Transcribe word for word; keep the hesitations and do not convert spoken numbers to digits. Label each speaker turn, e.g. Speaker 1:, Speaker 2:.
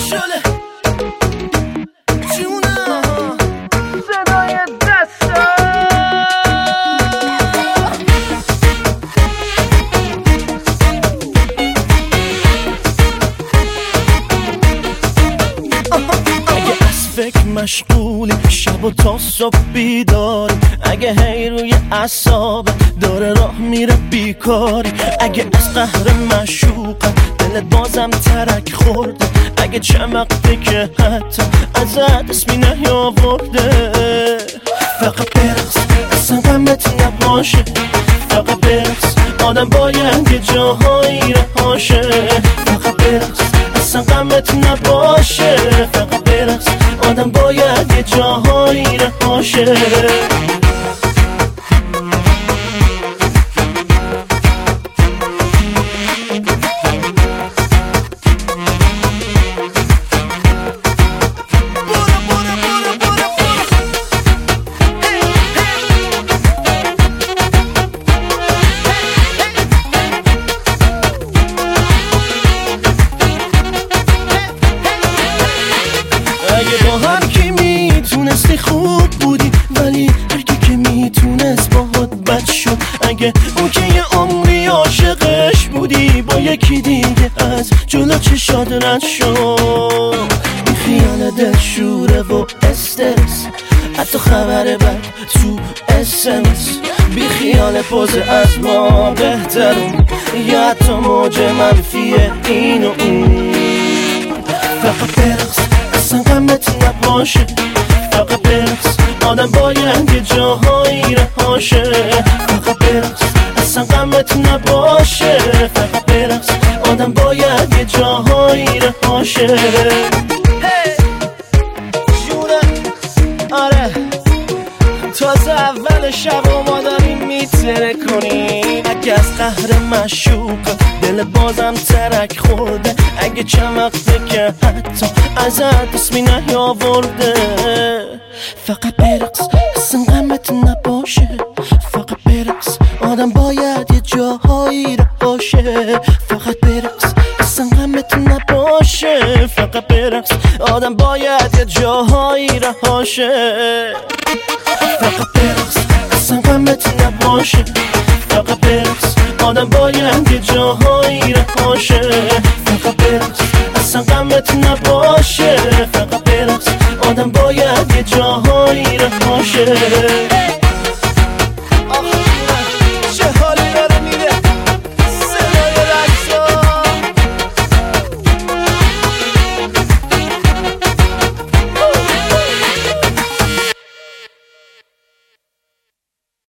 Speaker 1: شله جونم صدای دستا اگه از فکر مشغولی شب و تا صبح بیداری، اگه هی روی اعصاب داره راه میره بیکاری، اگه از قهر معشوقت دلت بازم ترک خورده، اگه چمقته که حتی ازت اسمی نیاورده، فقط برقص اصلا غمت نباشه، فقط برقص آدم باید یه جاهایی رهاشه، فقط برقص اصلا غمت نباشه، فقط برقص آدم باید یه جاهایی رهاشه. اگه با هم که میتونستی خوب بودی، ولی هرکی که میتونست باهات بد شد، اگه اون که یه عمری عاشقش بودی با یکی دیگه از جلو چشات رد شد، بی خیال دلشوره و استرس، حتی خبر بد تو اسمس، بی خیال پوز از ما بهترون، یا حتی موج منفی این و اون، فقط برقص اصلا غمت نباشه، فقط برقص آدم باید یه جاهایی رهاشه، فقط برقص اصلا غمت نباشه، فقط برقص آدم باید یه جاهایی رهاشه. جونم آره تازه اول شب و ما داریم میتره کنیم، اگه از قهر مشوق دل بازم ترک خورده، اگه چمقته که حتی ازت اسمی نیاورده، فقط برقص اصلا غمت نباشه، فقط برقص آدم باید یه جاهایی رهاشه، فقط برقص اصلا غمت نباشه، فقط برقص آدم باید یه جاهایی رهاشه، فقط برقص اصلا غمت نباشه، فقط برقص آدم باید یه جاهایی رهاشه، فقط برقص اصلا غمت نباشه، فقط برقص آدم باید یه جاهایی رهاشه.